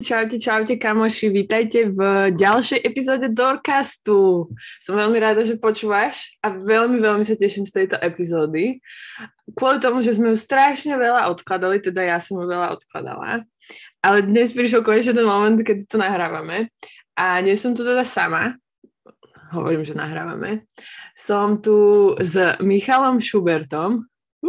Čaute kamoši, vítajte v ďalšej epizóde Doorcastu. Som veľmi rada, že počúvaš a veľmi sa teším z tejto epizódy. Kvôli tomu, že sme ju strašne veľa odkladali, teda ja som ju veľa odkladala, ale dnes prišiel konečne ten moment, keď to nahrávame a nie som tu teda sama, hovorím, že nahrávame. Som tu s Michalom Šubertom.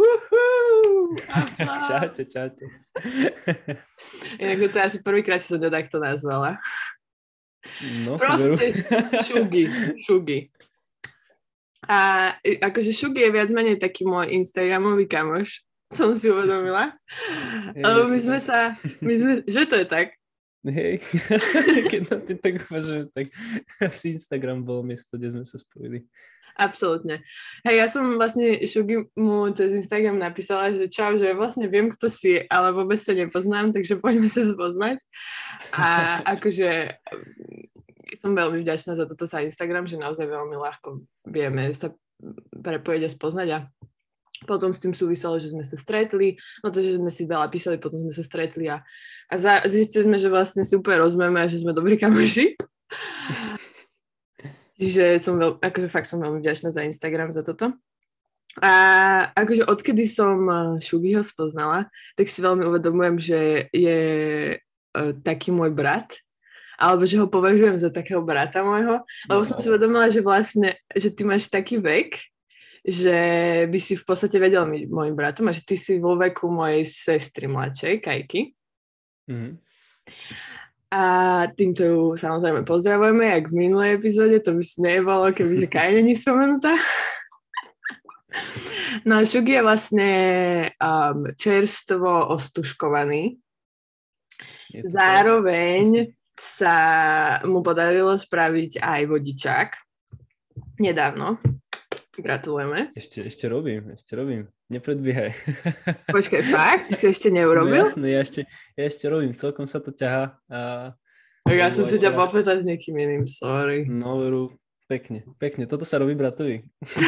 Čaute. Inak to je asi prvýkrát, čo som to takto nazvala. No, proste Šugi. A akože Šugi je viac menej taký môj Instagramový kamoš, som si uvedomila. Lebo že to je tak. Hej, keď na tým tak uvažujem, tak asi Instagram bol miesto, kde sme sa spojili. Absolútne. Hej, ja som vlastne Šugi mu cez Instagram napísala, že čau, že vlastne viem, kto si, ale vôbec sa nepoznám, takže poďme sa spoznať. A akože som veľmi vďačná za toto sa Instagram, že naozaj veľmi ľahko vieme sa prepojiť a spoznať a potom s tým súviselo, že sme sa stretli, no to, že sme si veľa písali, potom sme sa stretli a zistili sme, že vlastne si úplne rozumieme a že sme dobrí kamoši. Čiže fakt som veľmi vďačná za Instagram, za toto. A akože odkedy som Šugiho spoznala, tak si veľmi uvedomujem, že je taký môj brat, alebo že ho považujem za takého brata môjho, lebo som si uvedomila, že vlastne, že ty máš taký vek, že by si v podstate vedel byť môjim bratom a že ty si vo veku mojej sestry mladšej, Kajky. Mhm. A týmto ju samozrejme pozdravujeme, jak v minulej epizóde, to by si nebolo, kebyže Kaj není spomenutá. No a Šugi je vlastne čerstvo ostužkovaný. Zároveň sa mu podarilo spraviť aj vodičák. Nedávno. Gratulujeme. Ešte robím. Nepredbiehaj. Počkaj, fakt? Si ešte neurobil? No jasne, ja ešte robím, celkom sa to ťahá. Ja som si ťa popýtať s niekým iným, sorry. No veru, pekne. Toto sa robí bratovi.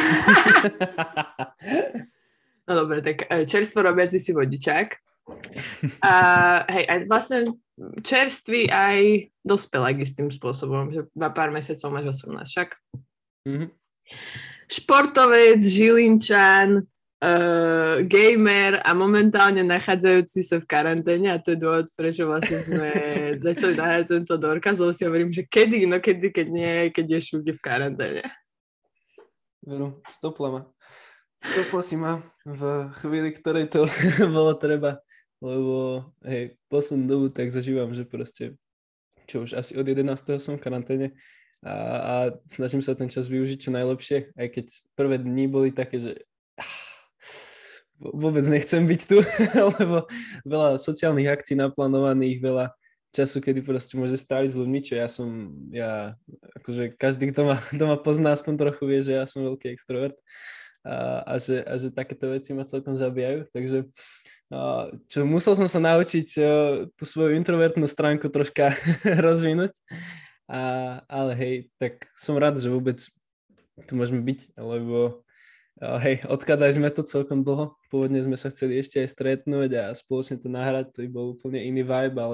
No dobre, tak čerstvo robiaci si vodičák. A hej, aj vlastne čerstvý aj dospelák istým spôsobom, že na pár mesiacov máš 18 však. Mm-hmm. Športovec, Žilinčan, gamer a momentálne nachádzajúci sa v karanténe a to je dôvod, prečo vlastne sme začali nahrať tento Doorcast, lebo si hovorím, že kedy, keď nie, keď je Šugi v karanténe. Veru, stopla si ma v chvíli, ktorej to bolo treba, lebo hej, poslednú dobu tak zažívam, že proste, čo už asi od 11. som v karanténe a snažím sa ten čas využiť čo najlepšie, aj keď prvé dni boli také, že vôbec nechcem byť tu, lebo veľa sociálnych akcií naplánovaných, veľa času, kedy proste môže stráviť s ľuďmi, čo ja akože každý, kto ma pozná aspoň trochu vie, že ja som veľký extrovert a že takéto veci ma celkom zabíjajú, takže čo musel som sa naučiť tú svoju introvertnú stránku troška rozvinúť. Ale hej, tak som rád, že vôbec tu môžeme byť, lebo hej, odkladali sme to celkom dlho. Pôvodne sme sa chceli ešte aj stretnúť a spoločne to nahrať, to bol úplne iný vibe, ale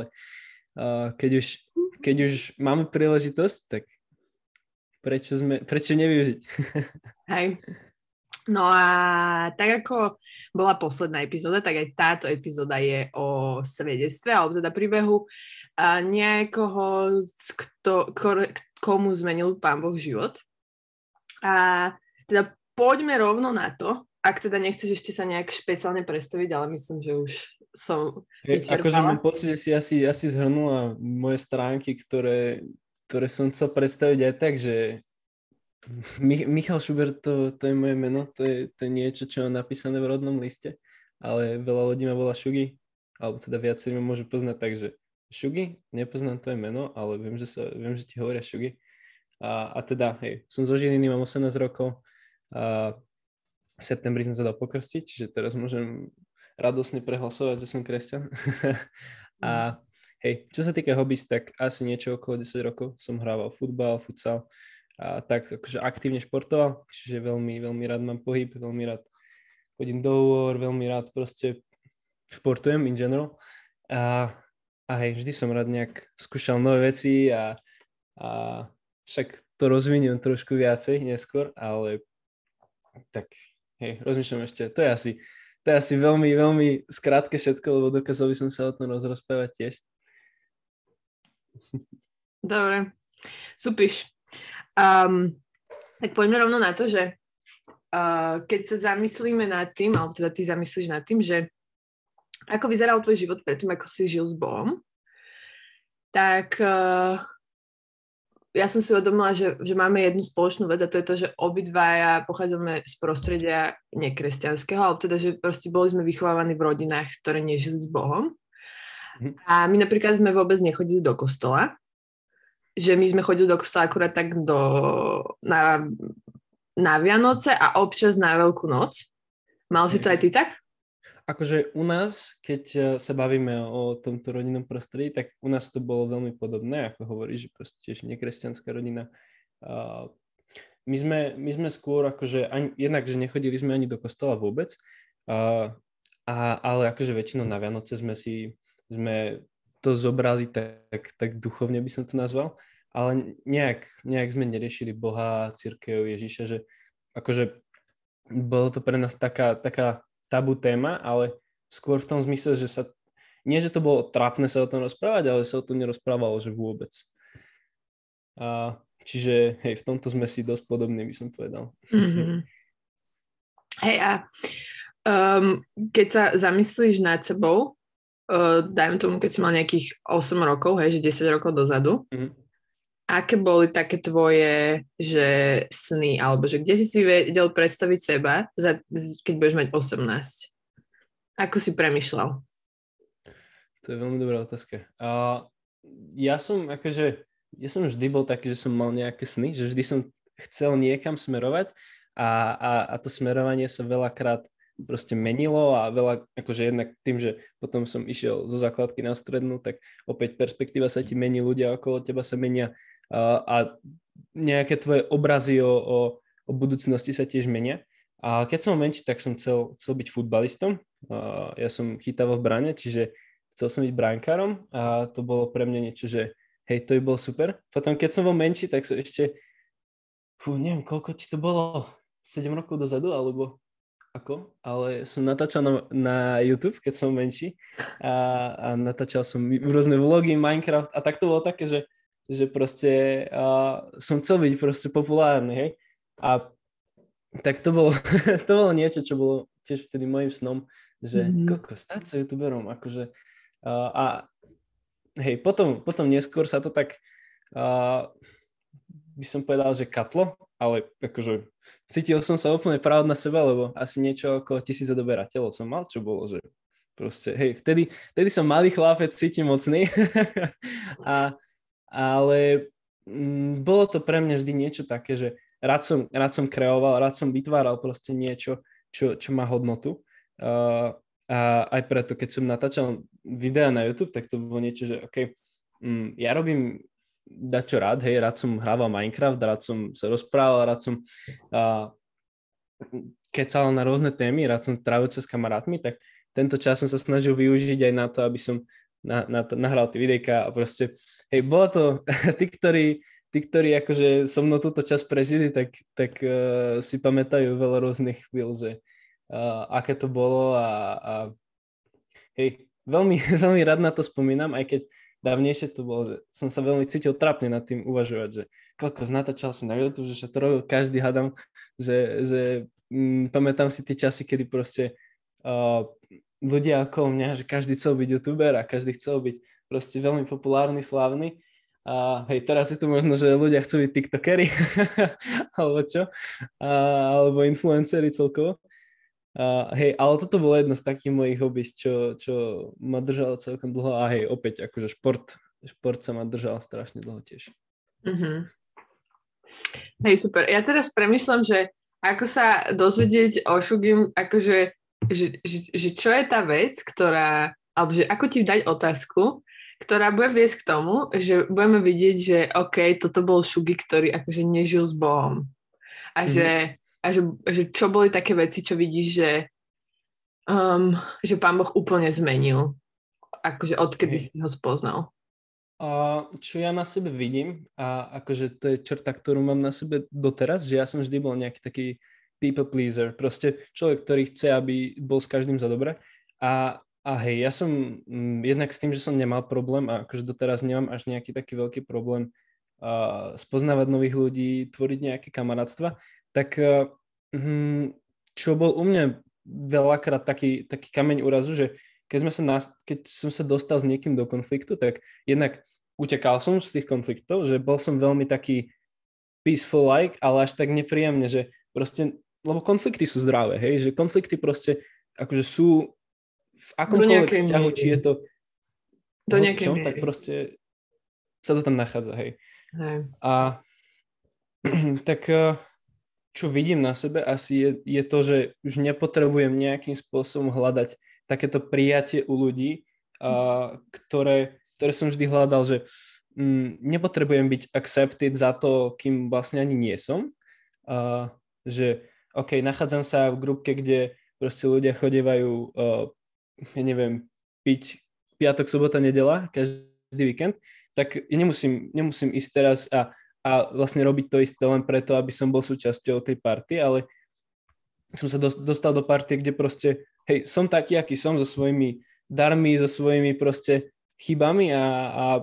keď už máme príležitosť, tak prečo nevyužiť? Hej. No a tak ako bola posledná epizóda, tak aj táto epizóda je o svedectve, alebo teda príbehu nejakého, komu zmenil Pán Boh život. A teda poďme rovno na to, ak teda nechceš ešte sa nejak špeciálne predstaviť, ale myslím, že už som vyčerpala. Akože mám pocit, že si asi zhrnula moje stránky, ktoré som chcel predstaviť aj tak, že Michal Šubert, to je moje meno, to je niečo, čo mám napísané v rodnom liste, ale veľa ľudí ma volá Šugi, alebo teda viacerí ma môžu poznať tak, že Šugi, nepoznám tvoje meno, ale viem, že ti hovoria Šugi. A teda, hej, som zo Žiliny, mám 18 rokov a v septembri som sa dal pokrstiť, čiže teraz môžem radosne prehlasovať, že som kresťan. A hej, čo sa týka hobbies, tak asi niečo okolo 10 rokov som hrával futbal, futsal, a tak akože aktívne športoval, čiže veľmi rád mám pohyb, veľmi rád chodím do úor, veľmi rád proste športujem in general. A hej, vždy som rád nejak skúšal nové veci a však to rozviniem trošku viacej neskôr, ale tak hej, rozmýšľam ešte, to je asi veľmi, veľmi skrátke všetko, lebo dokázal by som sa o tom rozprávať tiež. Dobre, súpiš. Tak poďme rovno na to, že keď sa zamyslíme nad tým, alebo teda ty zamyslíš nad tým, že ako vyzeral tvoj život predtým, ako si žil s Bohom, tak ja som si uvedomila, že máme jednu spoločnú vec a to je to, že obidvaja pochádzame z prostredia nekresťanského, ale teda, že proste boli sme vychovávaní v rodinách, ktoré nežili s Bohom. A my napríklad sme vôbec nechodili do kostola, že my sme chodili do kostola akurát tak na Vianoce a občas na Veľkú noc. Mal si to aj ty tak? Akože u nás, keď sa bavíme o tomto rodinnom prostredí, tak u nás to bolo veľmi podobné, ako hovoríš, že proste tiež nekresťanská rodina. My sme skôr akože, jednak, že nechodili sme ani do kostola vôbec, ale akože väčšinou na Vianoce sme to zobrali tak duchovne by som to nazval, ale nejak sme neriešili Boha, cirkev, Ježiša, že akože bolo to pre nás taká tabu téma, ale skôr v tom zmysle, že nie, že to bolo trápne sa o tom rozprávať, ale sa o tom nerozprávalo, že vôbec. Čiže hej, v tomto sme si dosť podobní, by som povedal. Mm-hmm. Hej, a keď sa zamyslíš nad sebou, dajme tomu, keď si mal nejakých 8 rokov, hej, že 10 rokov dozadu, aké boli také tvoje, že sny, alebo že kde si vedel predstaviť seba, keď budeš mať 18? Ako si premýšľal? To je veľmi dobrá otázka. Ja som vždy bol taký, že som mal nejaké sny, že vždy som chcel niekam smerovať a to smerovanie sa veľakrát proste menilo a veľa, akože jednak tým, že potom som išiel zo základky na strednú, tak opäť perspektíva sa ti mení, ľudia okolo teba sa menia a nejaké tvoje obrazy o budúcnosti sa tiež menia. A keď som menší, tak som chcel byť futbalistom. Ja som chytával v bráne, čiže chcel som byť bránkárom a to bolo pre mňa niečo, že hej, to by bolo super. Potom keď som bol menší, tak som ešte neviem, koľko ti to bolo, 7 rokov dozadu, alebo ako, ale som natáčal na YouTube, keď som menší a natáčal som rôzne vlogy, Minecraft a tak to bolo také, že proste som chcel byť proste populárny, hej. A tak to bolo niečo, čo bolo tiež vtedy môjim snom, že stať sa youtuberom, akože a hej, potom neskôr sa to tak by som povedal, že katlo, ale akože cítil som sa úplne proud na seba, lebo asi niečo okolo 1000 odoberateľov som mal, čo bolo, že proste, hej, vtedy som malý chlapec, cítim mocný, ale bolo to pre mňa vždy niečo také, že rád som kreoval, rád som vytváral proste niečo, čo má hodnotu. A aj preto, keď som natáčal videa na YouTube, tak to bolo niečo, že OK, ja robím dačo rád, hej, rád som hrával Minecraft, rád som sa rozprával, rád som kecal na rôzne témy, rád som trávil s kamarátmi, tak tento čas som sa snažil využiť aj na to, aby som nahral tie videjka a proste, hej, bolo to, tí, ktorí akože so mnou túto čas prežili, tak si pamätajú veľa rôznych chvíľ, že aké to bolo a hej, veľmi, veľmi rád na to spomínam, aj keď dávnejšie to bolo, že som sa veľmi cítil trápne nad tým uvažovať, že koľko natáčal si na YouTube, že sa to robil každý, hádam, že pamätám si tie časy, kedy proste ľudia okolo mňa, že každý chcel byť youtuber a každý chcel byť proste veľmi populárny, slávny. A hej, teraz je to možno, že ľudia chcú byť tiktokery alebo čo, alebo influenceri celkovo. Hej, ale toto bolo jedno z takých mojich hobbies, čo ma držalo celkom dlho a hej, opäť akože šport sa ma držal strašne dlho tiež. Hej, super. Ja teraz premýšľam, že ako sa dozvedieť o Shugim, akože, že čo je tá vec, ktorá, alebo že ako ti dať otázku, ktorá bude viesť k tomu, že budeme vidieť, že OK, toto bol Shugi, ktorý akože nežil s Bohom. A že čo boli také veci, čo vidíš, že Pán Boh úplne zmenil. akože odkedy si ho spoznal? Čo ja na sebe vidím, a akože to je črta, ktorú mám na sebe doteraz, že ja som vždy bol nejaký taký people pleaser, proste človek, ktorý chce, aby bol s každým za dobre. A hej, ja som jednak s tým, že som nemal problém a akože doteraz nemám až nejaký taký veľký problém spoznávať nových ľudí, tvoriť nejaké kamarátstva, tak čo bol u mňa veľakrát taký kameň úrazu, že keď som sa dostal s niekým do konfliktu, tak jednak utekal som z tých konfliktov, že bol som veľmi taký peaceful like, ale až tak nepríjemne, že proste, lebo konflikty sú zdravé, hej, že konflikty proste akože sú v akomkoľvek vzťahu, či je to do nejakej čom, tak proste sa to tam nachádza, hej. A tak čo vidím na sebe asi je to, že už nepotrebujem nejakým spôsobom hľadať takéto prijatie u ľudí, ktoré som vždy hľadal, že nepotrebujem byť accepted za to, kým vlastne ani nie som. Že OK, nachádzam sa v grupke, kde proste ľudia chodievajú, ja neviem, piť piatok, sobota, nedeľa, každý víkend, tak nemusím ísť teraz a vlastne robiť to isté len preto, aby som bol súčasťou tej party, ale som sa dostal do party, kde proste, hej, som taký, aký som, so svojimi darmi, so svojimi proste chybami a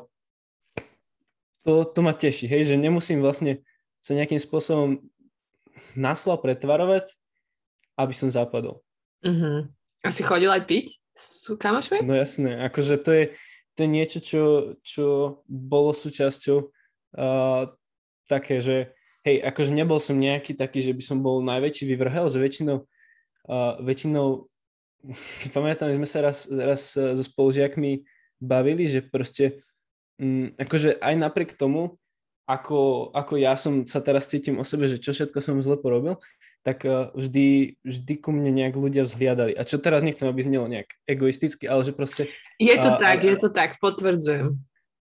to ma teší, hej, že nemusím vlastne sa nejakým spôsobom naslov pretvarovať, aby som zapadol. Uh-huh. A si chodil aj piť s kamošmi? No jasné, akože to je niečo, čo bolo súčasťou také, že hej, akože nebol som nejaký taký, že by som bol najväčší vyvrhel, že väčšinou si pamätám, že sme sa raz so spolužiakmi bavili, že proste akože aj napriek tomu, ako ja som sa teraz cítim o sebe, že čo všetko som zle porobil, tak vždy ku mne nejak ľudia vzhliadali. A čo teraz nechcem, aby znelo nejak egoisticky, ale že proste... Je to tak, potvrdzujem.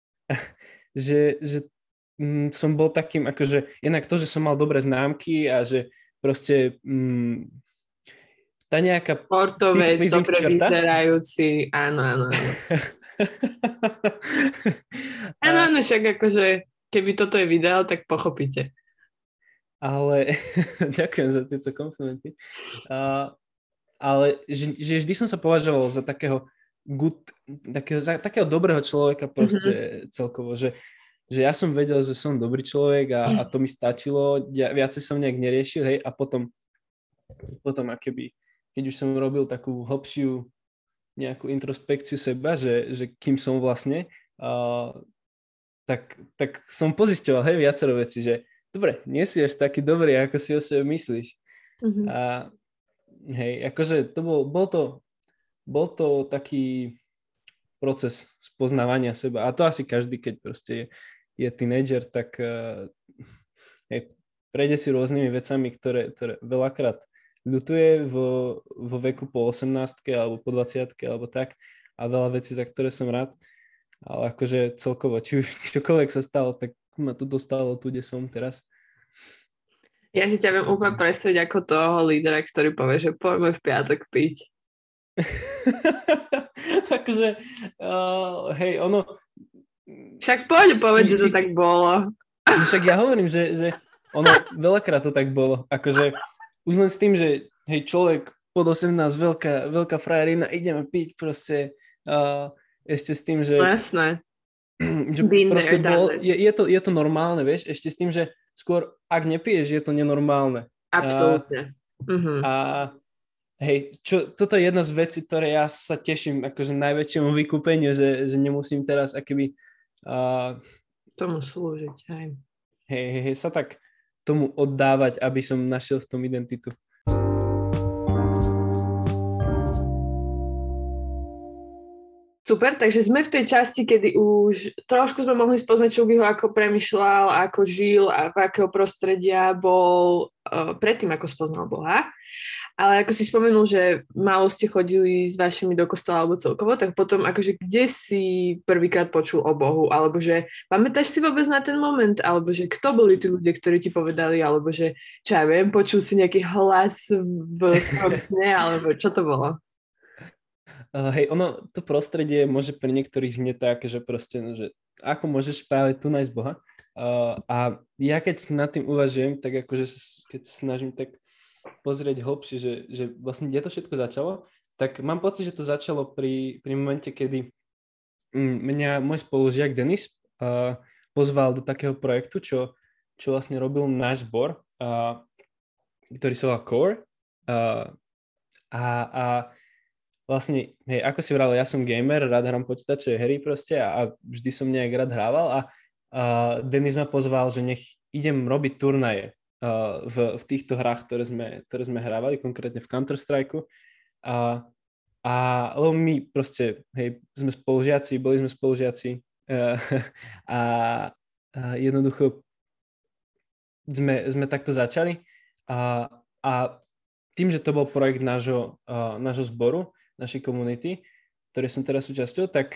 Že som bol takým, akože jednak to, že som mal dobré známky a že proste tá nejaká... Sportové, dobre vyzerajúci, áno. Áno, však akože keby toto je video, tak pochopíte. Ale ďakujem za tieto komplimenty. Ale že vždy som sa považoval za takého dobrého človeka proste celkovo, že ja som vedel, že som dobrý človek a to mi stačilo, viacej som nejak neriešil, hej, a potom akéby, keď už som robil takú hlbšiu nejakú introspekciu seba, že kým som vlastne, tak som pozisťoval, hej, viacero veci, že dobre, nie si až taký dobrý, ako si o sebe myslíš. Uh-huh. A hej, akože bol to taký proces spoznávania seba. A to asi každý, keď proste je tínedžer, tak hej, prejde si rôznymi vecami, ktoré veľakrát ľutuje vo veku po 18-ke alebo po 20-ke alebo tak. A veľa vecí, za ktoré som rád. Ale akože celkovo, či už čokoľvek sa stalo, tak ma to dostalo tu, kde som teraz. Ja si ťa viem úplne predstaviť ako toho lídera, ktorý povie, že poďme v piatok piť. Takže, hej, ono... Však povedz, že to tak bolo. Však ja hovorím, že ono veľakrát to tak bolo. Akože už len s tým, že hej, človek pod 18, veľká frajerina, ideme piť proste ešte s tým, že... No jasné. Že proste je to normálne, vieš, ešte s tým, že skôr, ak nepiješ, je to nenormálne. Absolútne. A hej, toto je jedna z vecí, ktoré ja sa teším akože najväčšiemu vykúpeniu, že nemusím teraz akoby tomu slúžiť, hej. Hej, sa tak tomu oddávať, aby som našiel v tom identitu. Super, takže sme v tej časti, kedy už trošku sme mohli spoznať Šubyho, ako premýšľal, ako žil a v akého prostredia bol predtým, ako spoznal Boha. Ale ako si spomenul, že málo ste chodili s vašimi do kostola alebo celkovo, tak potom akože kde si prvýkrát počul o Bohu? Alebo že pamätáš si vôbec na ten moment? Alebo že kto boli tí ľudia, ktorí ti povedali? Alebo že, čo ja viem, počul si nejaký hlas v svojom sne? Alebo čo to bolo? Hej, ono, to prostredie môže pre niektorých znieť tak, že proste, no, že ako môžeš práve tu nájsť Boha. A ja keď nad tým uvažujem, tak akože keď sa snažím tak pozrieť hlbšie, že vlastne kde to všetko začalo, tak mám pocit, že to začalo pri momente, kedy mňa môj spolužiak Denis pozval do takého projektu, čo vlastne robil náš zbor, ktorý sa volá Core. A vlastne, hej, ako si vravel, ja som gamer, rád hrám počítačové hry proste a vždy som nejak rád hrával a Denis ma pozval, že nech idem robiť turnaje v týchto hrách, ktoré sme hrávali, konkrétne v Counter-Strike. Lebo my proste, hej, boli sme spolužiaci a jednoducho sme takto začali a tým, že to bol projekt nášho zboru, našej komunity, ktorej som teraz súčasťou, tak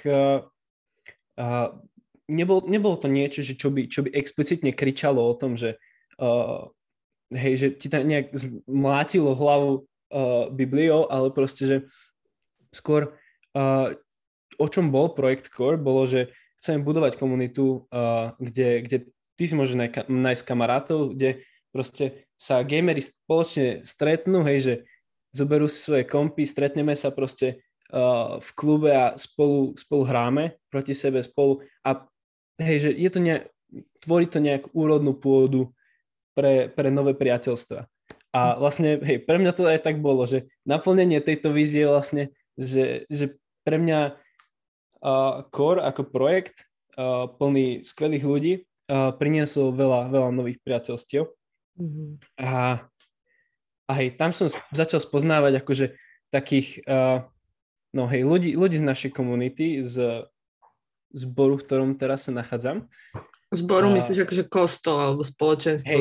nebolo to niečo, že čo by explicitne kričalo o tom, že hej, že ti tam nejak mlátilo hlavu Bibliou, ale proste, že skôr o čom bol projekt Core, bolo, že chceme budovať komunitu, kde ty si môžeš nájsť kamarátov, kde proste sa gamery spoločne stretnú, hej, že zoberú si svoje kompy, stretneme sa proste v klube a spolu hráme proti sebe spolu a hej, že je to tvorí to nejakú úrodnú pôdu pre nové priateľstva. A vlastne, hej, pre mňa to aj tak bolo, že naplnenie tejto vízie vlastne, že pre mňa Core ako projekt plný skvelých ľudí priniesol veľa nových priateľstiev. Mm-hmm. A hej, tam som začal spoznávať akože takých ľudí z našej komunity, z zboru, v ktorom teraz sa nachádzam. Zboru myslíš akože kostol alebo spoločenstvo?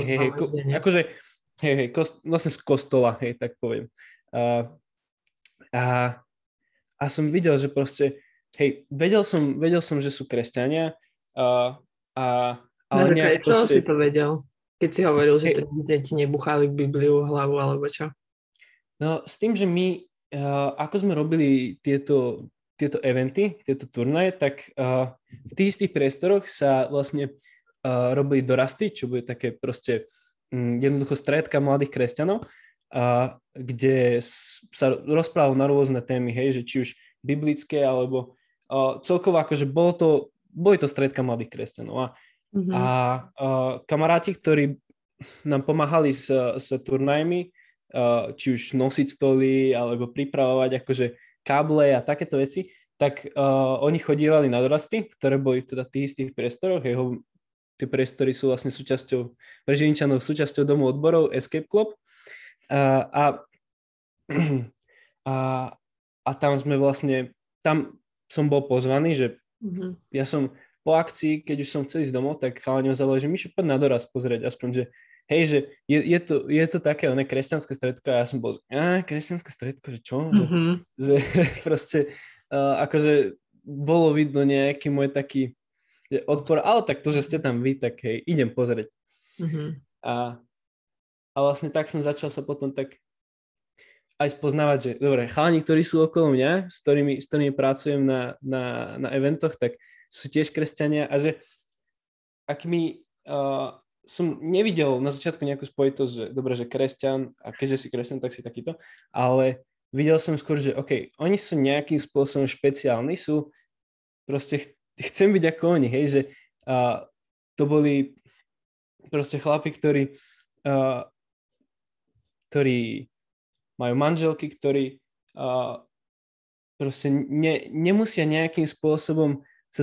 Vlastne z kostola, hej, tak poviem. A som videl, že proste, hej, vedel som, že sú kresťania, ale nejak čo si to vedel? Keď si hovoril, že ti nebuchali Bibliu v hlavu, alebo čo? No, s tým, že my, ako sme robili tieto eventy, tieto turnaje, tak v tých istých priestoroch sa vlastne robili dorasty, čo bude také proste jednoducho stredka mladých kresťanov, kde sa rozprávalo na rôzne témy, hej, že či už biblické, alebo celkovo akože boli to stredka mladých kresťanov. A kamaráti, ktorí nám pomáhali s turnajmi, či už nosiť stoly, alebo pripravovať akože káble a takéto veci, tak oni chodívali na dorasty, ktoré boli teda v tých istých priestoroch. Tie priestory sú vlastne pre Žilinčanov súčasťou domu odborov Escape Club. A tam sme vlastne, tam som bol pozvaný, že ja som po akcii, keď už som chcel ísť domov, tak chalani ma zavolali, že Mišo, poď na doraz pozrieť, aspoň, že hej, že je to také kresťanské stredko a ja som bol, kresťanské stredko, že čo? Že proste akože bolo vidno nejaký môj taký odpor, ale tak to, že ste tam vy, tak hej, idem pozrieť. A vlastne tak som začal sa potom tak aj spoznávať, že dobre, chalani, ktorí sú okolo mňa, s ktorými pracujem na eventoch, tak sú tiež kresťania a že ak mi som nevidel na začiatku nejakú spojitosť, že dobre, že kresťan a keďže si kresťan, tak si takýto, ale videl som skôr, že OK, oni sú nejakým spôsobom špeciálni, sú proste, chcem byť ako oni, hej, že to boli proste chlapi, ktorí majú manželky, ktorí proste nemusia nejakým spôsobom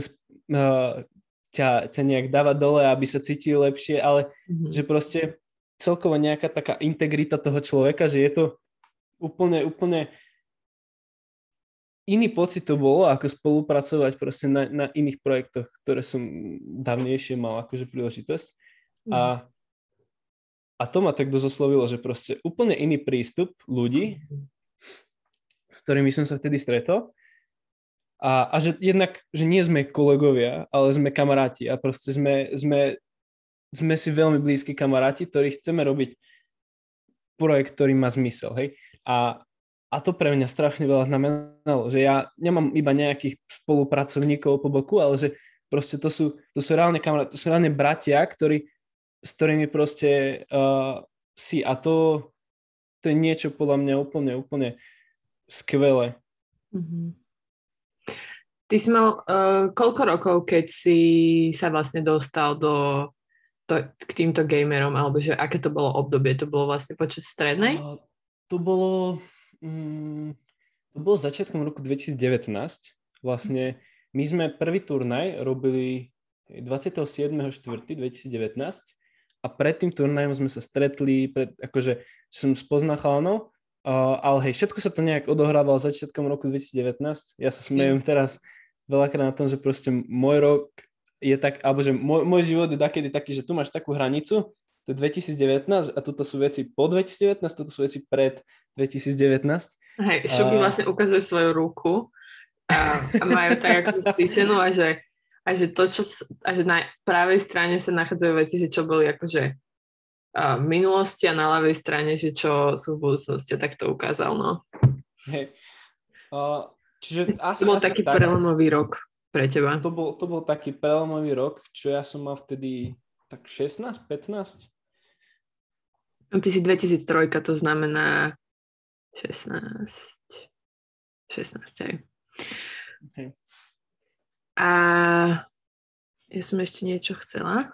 ťa nejak dávať dole, aby sa cítil lepšie, ale že proste celkovo nejaká taká integrita toho človeka, že je to úplne iný pocit to bolo, ako spolupracovať proste na iných projektoch, ktoré som dávnejšie mal akože príležitosť. A to ma tak dosť oslovilo, že proste úplne iný prístup ľudí, s ktorými som sa vtedy stretol. A že jednak, že nie sme kolegovia, ale sme kamaráti a proste sme si veľmi blízki kamaráti, ktorí chceme robiť projekt, ktorý má zmysel, hej. A to pre mňa strašne veľa znamenalo, že ja nemám iba nejakých spolupracovníkov po boku, ale že proste to sú reálne kamaráti, to sú reálne bratia, s ktorými proste si, a to je niečo podľa mňa úplne skvelé. Mm-hmm. Ty si mal koľko rokov, keď si sa vlastne dostal k týmto gamerom, alebo že aké to bolo obdobie? To bolo vlastne počas strednej? To bolo začiatkom roku 2019. Vlastne my sme prvý turnaj robili 27.4.2019 a pred tým turnajom sme sa stretli, akože som spoznal chalanov, ale hej, všetko sa to nejak odohrávalo začiatkom roku 2019. Ja sa smejem teraz veľakrát na tom, že proste môj rok je tak, alebo že môj život je taký, že tu máš takú hranicu, to je 2019 a toto sú veci po 2019, toto sú veci pred 2019. Hej, Šuby vlastne ukazuje svoju ruku a majú tak ako stýčenú a že na pravej strane sa nachádzajú veci, že čo boli akože v minulosti a na ľavej strane, že čo sú v budúcnosti, tak to ukázal, no. Hej. Čiže asi to bol taký prelomový rok pre teba. To bol taký prelomový rok, čo ja som mal vtedy tak 16, 15. No, ty si 2003, to znamená 16, hej. Hej. A ja som ešte niečo chcela.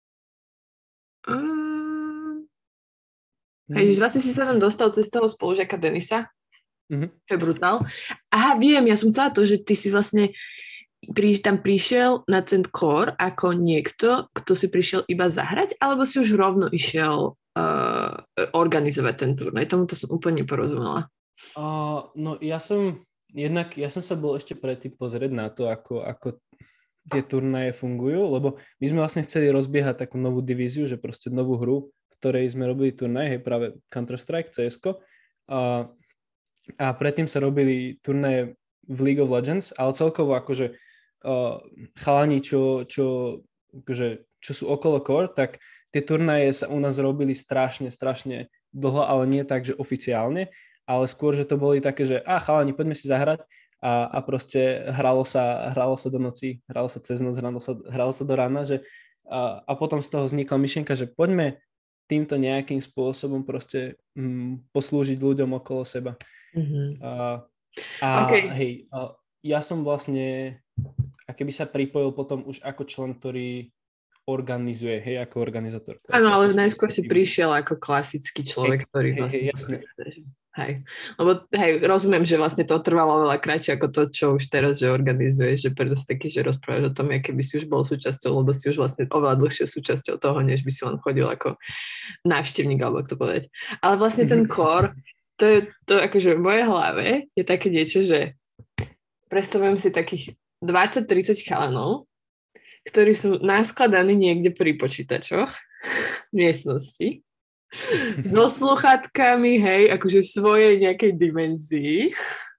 Hej, vlastne si sa tam dostal cez toho spolužiaka Denisa, čo je brutál. Aha, viem, ja som chcela to, že ty si vlastne tam prišiel na ten core ako niekto, kto si prišiel iba zahrať, alebo si už rovno išiel organizovať ten turnaj. Tomuto som úplne neporozumela. No ja som sa bol ešte predtým pozrieť na to, ako tie turnaje fungujú, lebo my sme vlastne chceli rozbiehať takú novú divíziu, že proste novú hru, v ktorej sme robili turnaj, hej, práve Counter-Strike, CS:ko. A predtým sa robili turnaje v League of Legends, ale celkovo akože chalani, čo sú okolo core, tak tie turnaje sa u nás robili strašne dlho, ale nie tak, že oficiálne, ale skôr, že to boli také, že chalani, poďme si zahrať a proste hralo sa do noci, hralo sa cez noc, hralo sa do rána, že a potom z toho vznikla myšlienka, že poďme týmto nejakým spôsobom proste poslúžiť ľuďom okolo seba. Mm-hmm. Hej, ja som vlastne akoby sa pripojil potom už ako člen, ktorý organizuje, hej, ako organizátor. Áno, ale najskôr si prišiel ako klasický človek, ktorý vlastne... Jasne. Hej, lebo rozumiem, že vlastne to trvalo veľa kratšie ako to, čo už teraz, že organizuješ, že preto si taký, že rozprávaš o tom, aké by si už bol súčasťou, lebo si už vlastne oveľa dlhšie súčasťou toho, než by si len chodil ako návštevník, alebo ako to povedať. Ale vlastne ten core, to akože v mojej hlave je také niečo, že predstavujem si takých 20-30 chalanov, ktorí sú naskladaní niekde pri počítačoch v miestnosti, so sluchátkami, hej, akože v svojej nejakej dimenzii.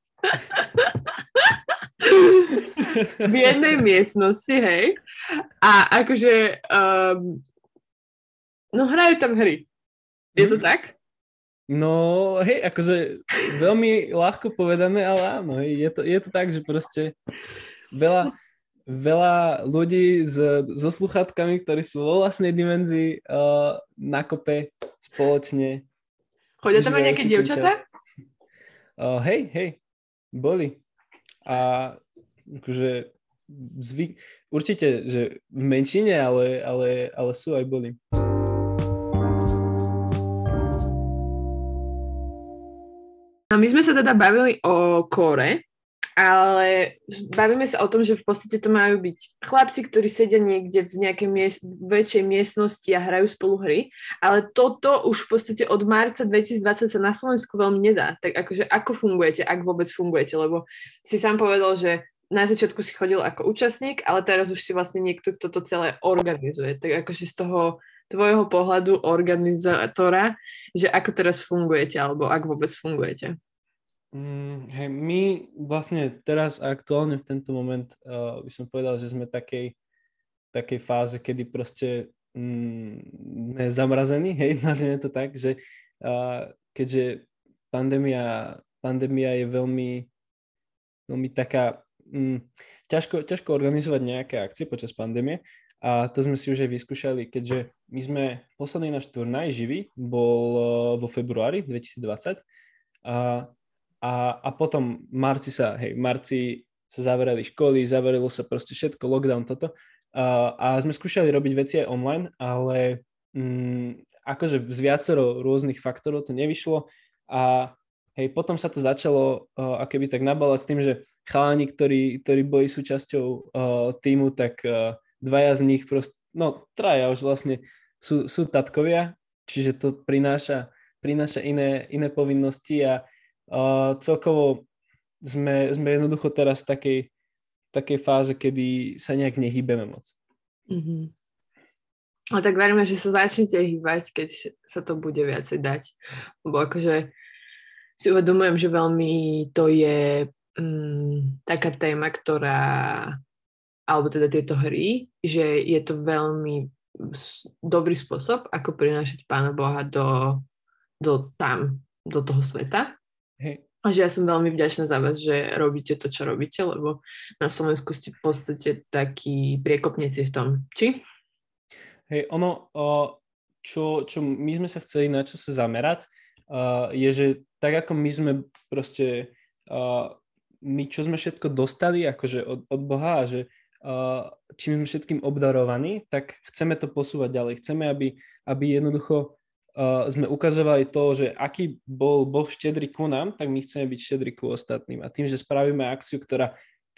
V jednej miestnosti, hej. A akože hrajú tam hry. Je to tak? No, hej, akože veľmi ľahko povedané, ale áno, je to tak, že proste veľa ľudí so sluchátkami, ktorí sú vo vlastnej dimenzii na kope spoločne. Chodia tam aj nejaké dievčatá? Hej, boli. A akože určite, že v menšine, ale sú aj boli. No, my sme sa teda bavili o core, ale bavíme sa o tom, že v podstate to majú byť chlapci, ktorí sedia niekde v nejakej väčšej miestnosti a hrajú spolu hry, ale toto už v podstate od marca 2020 sa na Slovensku veľmi nedá. Tak akože ako fungujete, ak vôbec fungujete, lebo si sám povedal, že na začiatku si chodil ako účastník, ale teraz už si vlastne niekto, kto to celé organizuje. Tak akože z toho tvojho pohľadu organizátora, že ako teraz fungujete, alebo ak vôbec fungujete? Hej, my vlastne teraz aktuálne v tento moment by som povedal, že sme v takej fáze, kedy proste sme zamrazení, hej, nazvime to tak, že keďže pandémia pandémia je veľmi taká... ťažko organizovať nejaké akcie počas pandémie a to sme si už aj vyskúšali, keďže my sme posledný náš turnaj živý bol vo februári 2020 a potom v marci sa zavreli školy, zavrelo sa proste všetko, lockdown, toto a sme skúšali robiť veci aj online, ale akože z viacero rôznych faktorov to nevyšlo a potom sa to začalo akoby tak nabalať s tým, že chalani, ktorí boli súčasťou týmu, tak dvaja z nich traja už vlastne sú tatkovia, čiže to prináša iné povinnosti a celkovo sme jednoducho teraz v takej fáze, kedy sa nejak nehýbeme moc. Mm-hmm. No tak veríme, že sa začnete hýbať, keď sa to bude viacej dať. Lebo akože si uvedomujem, že veľmi to je taká téma, alebo teda tieto hry, že je to veľmi dobrý spôsob, ako prinášať Pána Boha do toho sveta. Hej. A že ja som veľmi vďačná za vás, že robíte to, čo robíte, lebo na Slovensku ste v podstate takí priekopníci v tom. Či? Hej, čo my sme sa chceli na čo sa zamerať, je, že tak ako my sme proste, my čo sme všetko dostali akože od Boha a že čím sme všetkým obdarovaní, tak chceme to posúvať ďalej. Chceme, aby jednoducho sme ukazovali to, že aký bol Boh štedrý ku nám, tak my chceme byť štedrý ku ostatným. A tým, že spravíme akciu, ktorá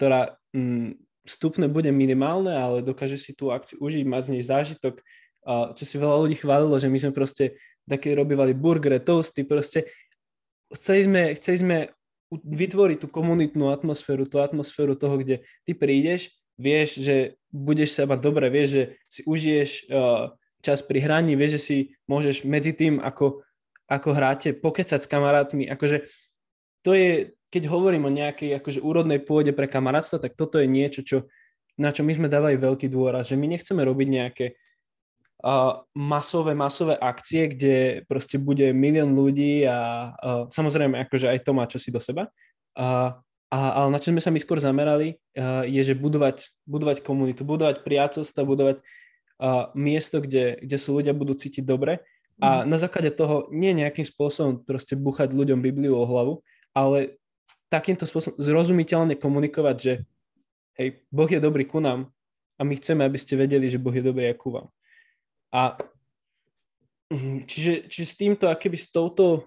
vstupné bude minimálne, ale dokáže si tú akciu užiť, mať z nej zážitok, čo si veľa ľudí chválilo, že my sme proste také robívali burgery, toasty, proste chceli sme vytvoriť tú komunitnú atmosféru, tú atmosféru toho, kde ty prídeš, vieš, že budeš sa mať dobre, vieš, že si užiješ čas pri hraní, vieš, že si môžeš medzi tým, ako hráte, pokecať s kamarátmi, akože to je, keď hovorím o nejakej akože úrodnej pôde pre kamarátstva, tak toto je niečo, na čo my sme dávali veľký dôraz, že my nechceme robiť nejaké masové akcie, kde proste bude 1 000 000 ľudí a samozrejme akože aj to má čosi do seba. Ale na čo sme sa my skôr zamerali, je, že budovať komunitu, budovať priateľstva, budovať miesto, kde sú ľudia budú cítiť dobre a na základe toho nie nejakým spôsobom proste búchať ľuďom Bibliu o hlavu, ale takýmto spôsobom zrozumiteľne komunikovať, že hej, Boh je dobrý ku nám a my chceme, aby ste vedeli, že Boh je dobrý aj ku vám. A čiže s týmto, akoby s touto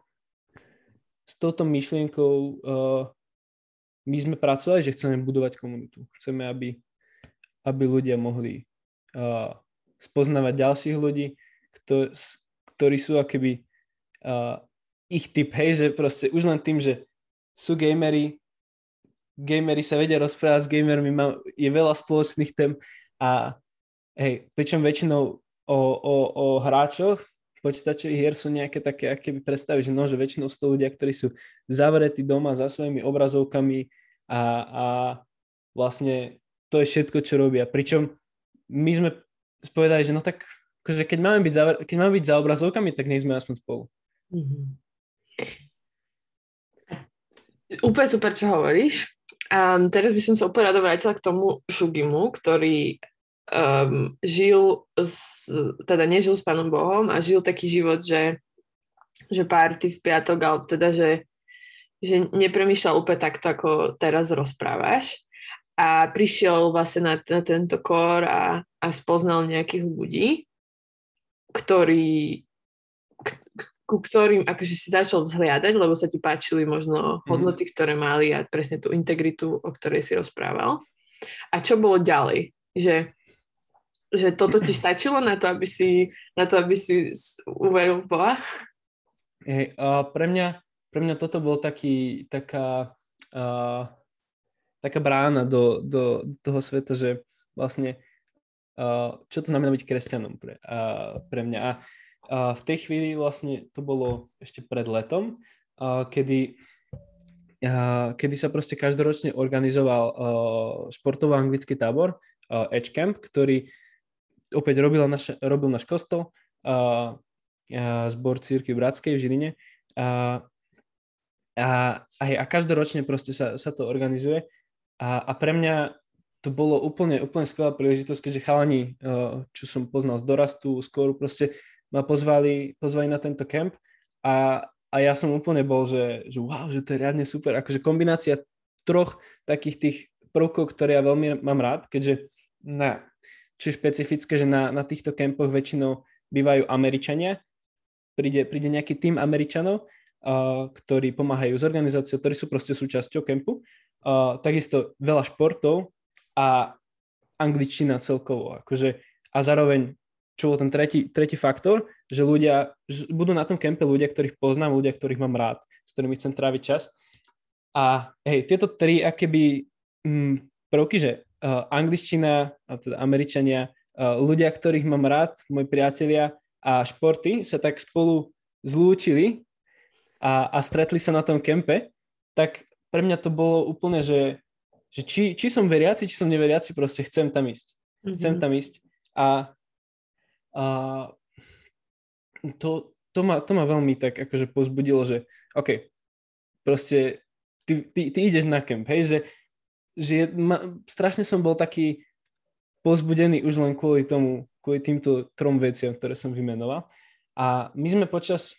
myšlienkou my sme pracovali, že chceme budovať komunitu. Chceme, aby ľudia mohli spoznávať ďalších ľudí, ktorí sú akoby ich typ, hej, že proste už len tým, že sú gamery sa vedia rozprávať s gamermi, je veľa spoločných tém a hej, pričom väčšinou o hráčoch počítačových hier sú nejaké také, aké by predstavy, že väčšinou sú to ľudia, ktorí sú zavretí doma za svojimi obrazovkami a vlastne to je všetko, čo robia. Pričom my sme povedali, že no tak, akože keď máme byť za obrazovkami, tak nech sme aspoň spolu. Mm-hmm. Úplne super, čo hovoríš. Teraz by som sa úplne rada vrátila k tomu Šugimu, ktorý nežil s Pánom Bohom a žil taký život, že party v piatok, alebo teda, že nepremýšľal úplne takto, ako teraz rozprávaš. A prišiel vlastne na tento kor a spoznal nejakých ľudí, ku ktorým akože si začal vzhliadať, lebo sa ti páčili možno hodnoty, ktoré mali a presne tú integritu, o ktorej si rozprával. A čo bolo ďalej? Že toto ti stačilo na to, aby si uveril v Boha? Pre mňa toto bolo taká brána do toho sveta, že vlastne čo to znamená byť kresťanom pre mňa. A v tej chvíli vlastne to bolo ešte pred letom, kedy sa proste každoročne organizoval športovo-anglický tábor Edge Camp, ktorý opäť robil náš kostol, zbor Cirkvi Bratskej v Žiline. A každoročne proste sa to organizuje a pre mňa to bolo úplne skvelá príležitosť, keďže chalani, čo som poznal z dorastu, skôr proste ma pozvali na tento kemp a ja som úplne bol, že wow, že to je riadne super, akože kombinácia troch takých tých prvkov, ktoré ja veľmi mám rád, keďže čo je špecifické, že na týchto kempoch väčšinou bývajú Američania, príde nejaký tím Američanov, ktorí pomáhajú s organizáciou, ktorí sú proste súčasťou kempu, takisto veľa športov a angličtina celkovo, akože a zároveň čo bol ten tretí faktor, že budú na tom kempe ľudia, ktorých poznám, ľudia, ktorých mám rád, s ktorými chcem tráviť čas. A tieto tri akéby prvky, že angličtina, a teda Američania, ľudia, ktorých mám rád, moji priatelia a športy sa tak spolu zlúčili a stretli sa na tom kempe, tak pre mňa to bolo úplne, že či som veriaci, či som neveriaci, proste chcem tam ísť. Mm-hmm. Chcem tam ísť. A to ma veľmi tak akože povzbudilo, že OK, proste ty ideš na kemp, hej, že strašne som bol taký povzbudený už len kvôli týmto trom veciam, ktoré som vymenoval. A my sme počas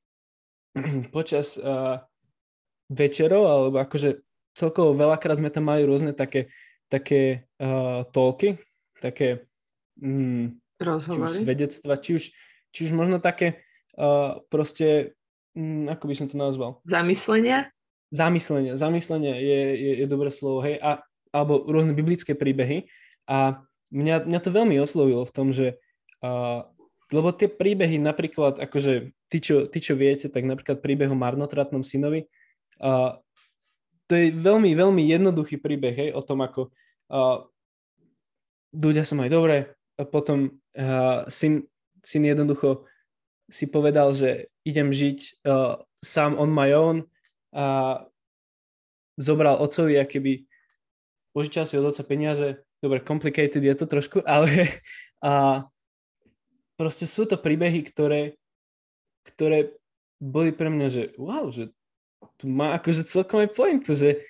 večerov, alebo akože celkovo veľakrát sme tam mali rôzne také talky, také či už svedectva, či už možno také proste, ako by som to nazval? Zamyslenie je dobré slovo, hej, alebo rôzne biblické príbehy. A mňa to veľmi oslovilo v tom, že lebo tie príbehy napríklad, akože ty, čo viete, tak napríklad príbeh o marnotratnom synovi, to je veľmi, veľmi jednoduchý príbeh, hej, o tom, ako ľudia sa majú dobre, a potom syn jednoducho si povedal, že idem žiť sám on my own a zobral otcovi, akéby požičal si od otca peniaze. Dobre, complicated je to trošku, ale proste sú to príbehy, ktoré boli pre mňa, že wow, že tu má akože celkom aj pointu, že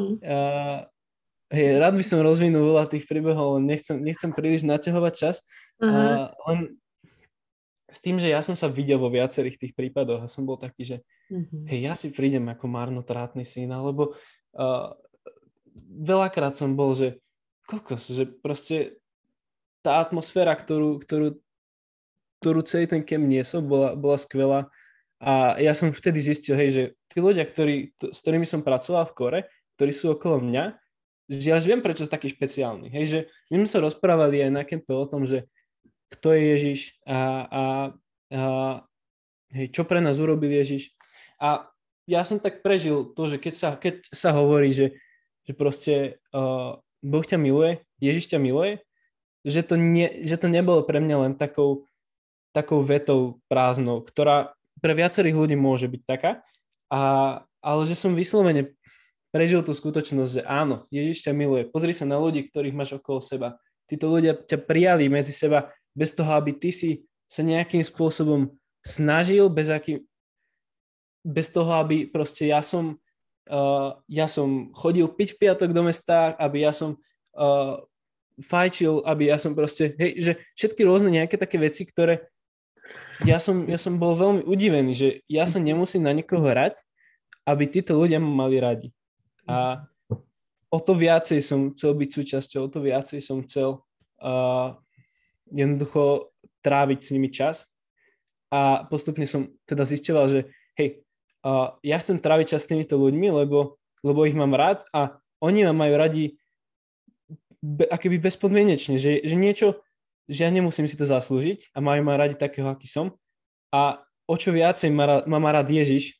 rád by som rozvinul veľa tých príbehov, len nechcem príliš naťahovať čas. Len s tým, že ja som sa videl vo viacerých tých prípadoch a som bol taký, že ja si prídem ako marnotrátny syn, alebo veľakrát som bol, že kokos, že proste tá atmosféra, ktorú celý ten kemp niesol, bola skvelá. A ja som vtedy zistil, hej, že tí ľudia, s ktorými som pracoval v Kore, ktorí sú okolo mňa, že ja už viem, prečo sú takí špeciálni. Hej, že my sme sa rozprávali aj na kempe o tom, že kto je Ježiš a hej, čo pre nás urobil Ježiš. A ja som tak prežil to, že keď sa hovorí, že proste Boh ťa miluje, Ježiš ťa miluje, že to nebolo pre mňa len takou vetou prázdnou, ktorá pre viacerých ľudí môže byť taká, ale že som vyslovene prežil tú skutočnosť, že áno, Ježiš ťa miluje. Pozri sa na ľudí, ktorých máš okolo seba. Títo ľudia ťa prijali medzi seba bez toho, aby ty si sa nejakým spôsobom snažil, bez toho, aby proste ja som chodil piť v piatok do mesta, aby ja som fajčil, aby ja som proste, hej, že všetky rôzne nejaké také veci, ktoré ja som bol veľmi udivený, že ja sa nemusím na nikoho hrať, aby títo ľudia ma mali radi. A o to viacej som chcel byť súčasťou, o to viacej som chcel jednoducho tráviť s nimi čas. A postupne som teda zisťoval, že hej, ja chcem tráviť čas s týmito ľuďmi, lebo ich mám rád a oni ma majú radi akoby bezpodmienečne, že niečo, že ja nemusím si to zaslúžiť a majú ma radi takého, aký som. A o čo viacej má rád Ježiš,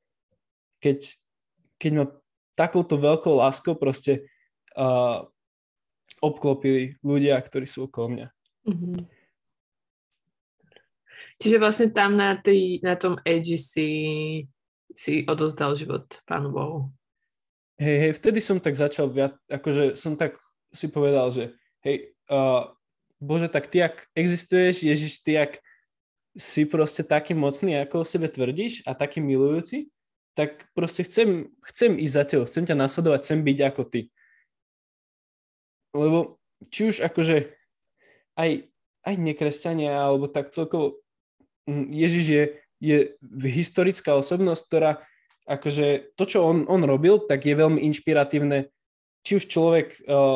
keď ma takouto veľkou láskou proste obklopili ľudia, ktorí sú okolo mňa. Mm-hmm. Čiže vlastne tam na tom edži si odozdal život Pánu Bohu. Hej, vtedy som tak začal akože som tak si povedal, že hej, Bože, tak ty, ak existuješ, Ježiš, ty, ak si proste taký mocný, ako o sebe tvrdíš a taký milujúci, tak proste chcem ísť za tebou, chcem ťa nasledovať, chcem byť ako ty. Lebo či už akože aj nekresťania, alebo tak celkovo Ježiš je historická osobnosť, ktorá akože to, čo on robil, tak je veľmi inšpiratívne, či už človek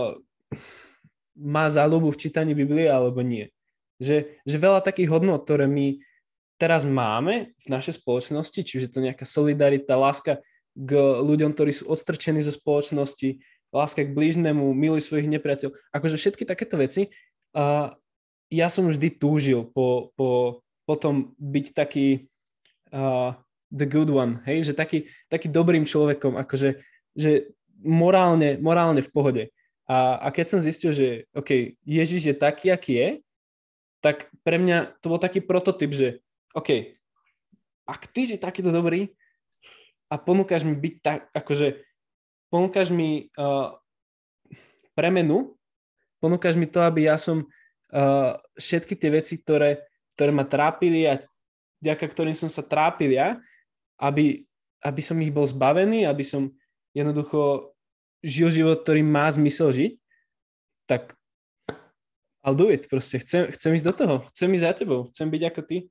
má záľubu v čítaní Biblie, alebo nie. Že veľa takých hodnot, ktoré my teraz máme v našej spoločnosti, čiže to nejaká solidarita, láska k ľuďom, ktorí sú odstrčení zo spoločnosti, láska k blížnemu, miluj svojich nepriateľov, akože všetky takéto veci. Ja som vždy túžil po tom byť taký the good one, hej, že taký dobrým človekom, akože že morálne v pohode. A keď som zistil, že OK, Ježiš je taký, aký je, tak pre mňa to bol taký prototyp, že OK, ak ty si takýto dobrý a ponúkaš mi byť tak, akože ponúkaš mi premenu, ponúkaš mi to, aby ja som všetky tie veci, ktoré ma trápili a vďaka ktorým som sa trápil ja, aby som ich bol zbavený, aby som jednoducho žil život, ktorý má zmysel žiť, tak I'll do it, proste chcem ísť do toho, chcem ísť za tebou, chcem byť ako ty.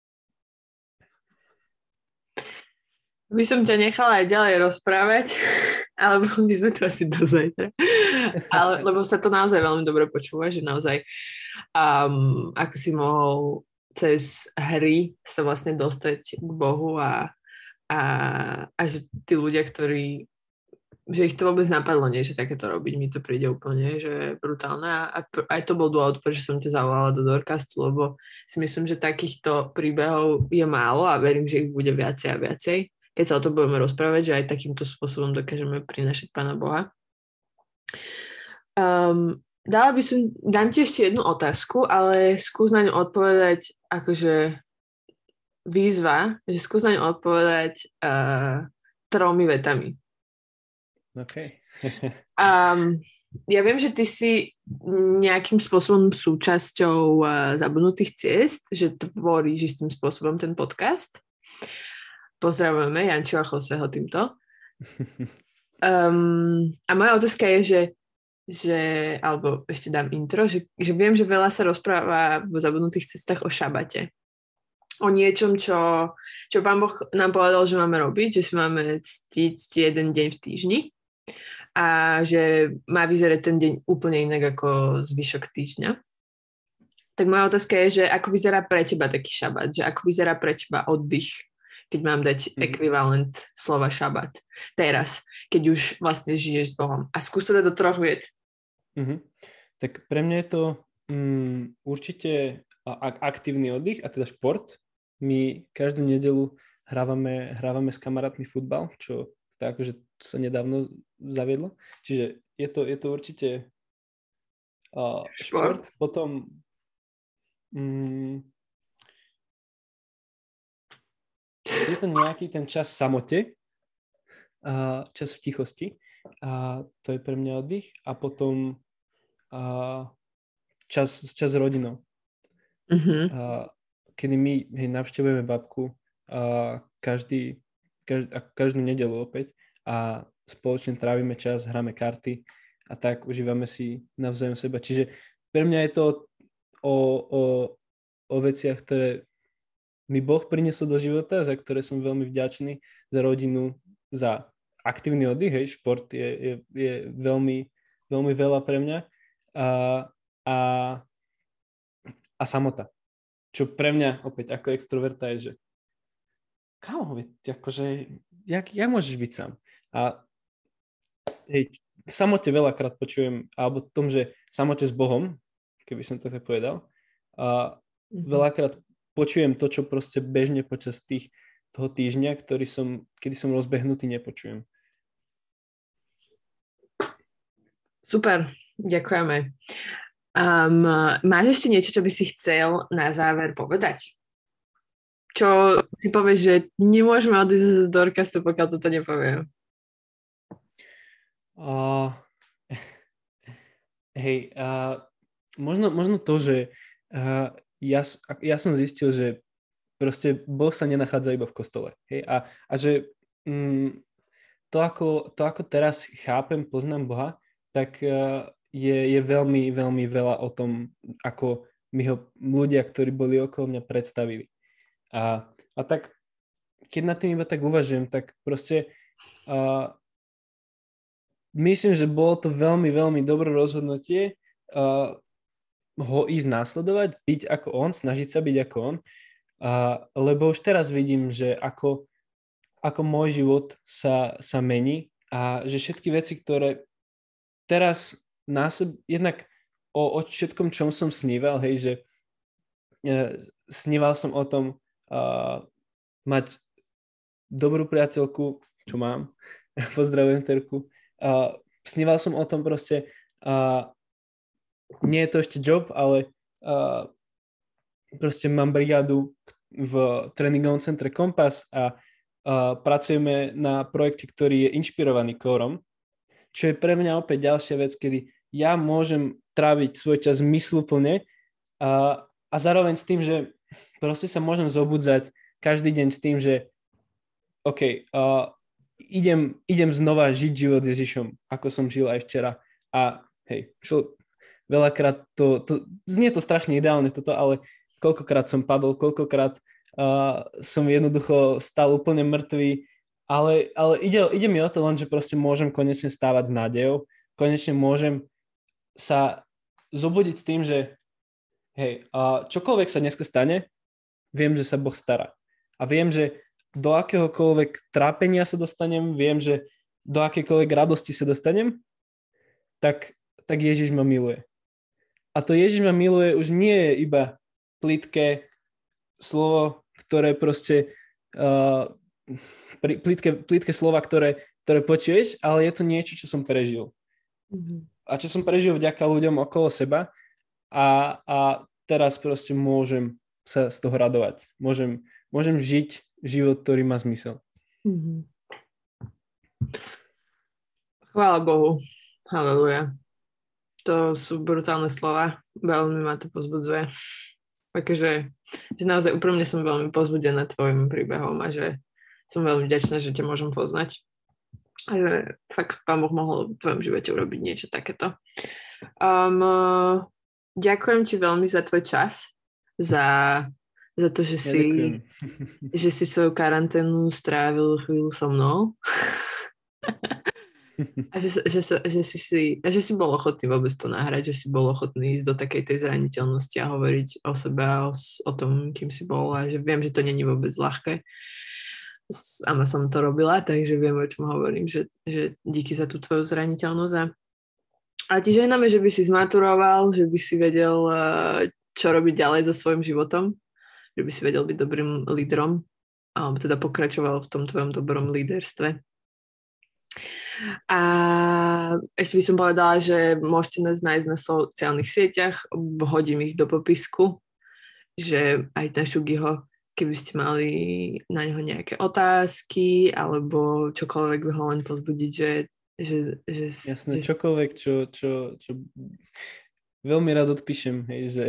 By som ťa nechala aj ďalej rozprávať, alebo by sme to asi do zajtra. Lebo sa to naozaj veľmi dobre počúva, že naozaj ako si mohol cez hry sa vlastne dostať k Bohu a že tí ľudia, ktorí že ich to vôbec napadlo, nie, že takéto robiť, mi to príde úplne, že brutálne a aj to bol dôvod, prečo som ťa zavolala do Doorcastu, lebo si myslím, že takýchto príbehov je málo a verím, že ich bude viacej a viacej, keď sa o to budeme rozprávať, že aj takýmto spôsobom dokážeme prinašať Pána Boha. Dám ti ešte jednu otázku, ale skús na ňu odpovedať akože výzva, že skús na ňu odpovedať 3 vetami. OK. Ja viem, že ty si nejakým spôsobom súčasťou Zabudnutých ciest, že tvoríš istým spôsobom ten podcast. Pozdravujeme Janču a Joseho týmto. A moja otázka je, že alebo ešte dám intro, že viem, že veľa sa rozpráva v Zabudnutých cestách o šabate. O niečom, čo Pán Boh nám povedal, že máme robiť, že si máme ctiť jeden deň v týždni a že má vyzerať ten deň úplne inak ako zvyšok týždňa. Tak moja otázka je, že ako vyzerá pre teba taký šabat, že ako vyzerá pre teba oddych, keď mám dať ekvivalent slova šabat. Teraz, keď už vlastne žiješ s Bohom. A skús to dať do 3 viet. Tak pre mňa je to určite aktívny oddych a teda šport. My každú nedeľu hrávame s kamarátmi futbal, čo tak akože sa nedávno zaviedlo. Čiže je to určite šport. Potom je to nejaký ten čas samote, čas v tichosti. A to je pre mňa oddych. A potom čas s rodinou. Kedy my navštevujeme babku každú nedeľu opäť a spoločne trávime čas, hráme karty a tak užívame si navzájom seba. Čiže pre mňa je to o veciach, ktoré mi Boh priniesol do života, za ktoré som veľmi vďačný, za rodinu, za aktívny oddych, hej, šport je veľmi, veľmi veľa pre mňa a samota. Čo pre mňa opäť ako extroverta je, že kámo, akože, jak môžeš byť sám? A hej, v samote veľakrát počujem, alebo v tom, že samote s Bohom, keby som to tak povedal, a veľakrát počujem to, čo proste bežne počas toho týždňa, kedy som rozbehnutý, nepočujem. Super, ďakujeme. Máš ešte niečo, čo by si chcel na záver povedať? Čo si povieš, že nemôžeme odísť z Doorcastu, pokiaľ toto nepoviem? Možno to, že ja som zistil, že proste Boh sa nenachádza iba v kostole. Hej? A že to ako teraz chápem, poznám Boha, tak je veľmi, veľmi veľa o tom, ako mi ho ľudia, ktorí boli okolo mňa, predstavili. A tak, keď nad tým iba tak uvažujem, tak proste myslím, že bolo to veľmi, veľmi dobré rozhodnutie ho ísť následovať, byť ako on, snažiť sa byť ako on, lebo už teraz vidím, že ako môj život sa mení a že všetky veci, ktoré teraz jednak o všetkom, čom som sníval, hej, že sníval som o tom mať dobrú priateľku, čo mám, pozdravujem Terku, sníval som o tom proste, nie je to ešte job, ale proste mám brigádu v tréningovom centre Kompas a pracujeme na projekte, ktorý je inšpirovaný kórom, čo je pre mňa opäť ďalšia vec, kedy ja môžem tráviť svoj čas zmysluplne a zároveň s tým, že proste sa môžem zobudzať každý deň s tým, že OK, idem znova žiť život Ježišom, ako som žil aj včera. A hej, veľakrát to znie to strašne ideálne toto, ale koľkokrát som padol, koľkokrát som jednoducho stal úplne mŕtvý, ale ide mi o to len, že proste môžem konečne stávať s nádejou, konečne môžem sa zobudiť s tým, že hej, čokoľvek sa dneska stane, viem, že sa Boh stará. A viem, že do akéhokoľvek trápenia sa dostanem, viem, že do akékoľvek radosti sa dostanem, tak Ježiš ma miluje. A to Ježiš ma miluje už nie je iba plitké slovo, ktoré proste plitké slova, ktoré počuješ, ale je to niečo, čo som prežil. Mm-hmm. A čo som prežil vďaka ľuďom okolo seba a teraz proste môžem sa z toho radovať. Môžem žiť život, ktorý má zmysel. Mm-hmm. Chvála Bohu. Haleluja. To sú brutálne slova. Veľmi ma to pozbudzuje. Takže že naozaj úprimne som veľmi pozbudená tvojim príbehom a že som veľmi vďačná, že ťa môžem poznať. A že fakt Pán Boh mohol v tvojom živote urobiť niečo takéto. Ďakujem ti veľmi za tvoj čas, za to, že si svoju karanténu strávil chvíľu so mnou. A že si bol ochotný vôbec to nahrať, že si bol ochotný ísť do takej tej zraniteľnosti a hovoriť o sebe a o tom, kým si bol, a že viem, že to není vôbec ľahké. Sama som to robila, takže viem, o čom hovorím, že díky za tú tvoju zraniteľnosť. A ti žehname, že by si zmaturoval, že by si vedel, čo robiť ďalej so svojím životom, že by si vedel byť dobrým lídrom, alebo teda pokračoval v tom tvojom dobrom líderstve. A ešte by som povedala, že môžete nás nájsť na sociálnych sieťach, hodím ich do popisku, že aj na Šugiho, keby ste mali na neho nejaké otázky alebo čokoľvek by ho len pozbudiť, že jasné, čokoľvek, čo veľmi rád odpíšem, hej, že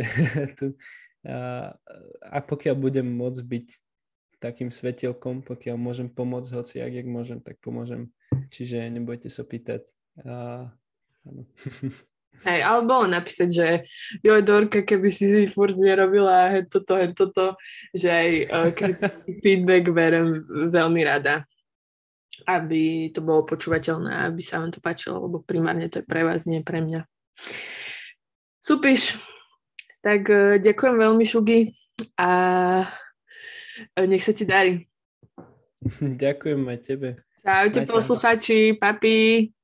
a pokiaľ budem môcť byť takým svetielkom, pokiaľ môžem pomôcť hociak, jak môžem, tak pomôžem. Čiže nebojte sa pýtať. Áno. Hej, alebo napísať, že joj Dorka, keby si furt nerobila toto, že aj kritický feedback berem veľmi rada, aby to bolo počúvateľné, aby sa vám to páčilo, lebo primárne to je pre vás, nie pre mňa. Súpiš, tak ďakujem veľmi, Šugi, a nech sa ti darí. Ďakujem aj tebe. Čaute posluchači, papi.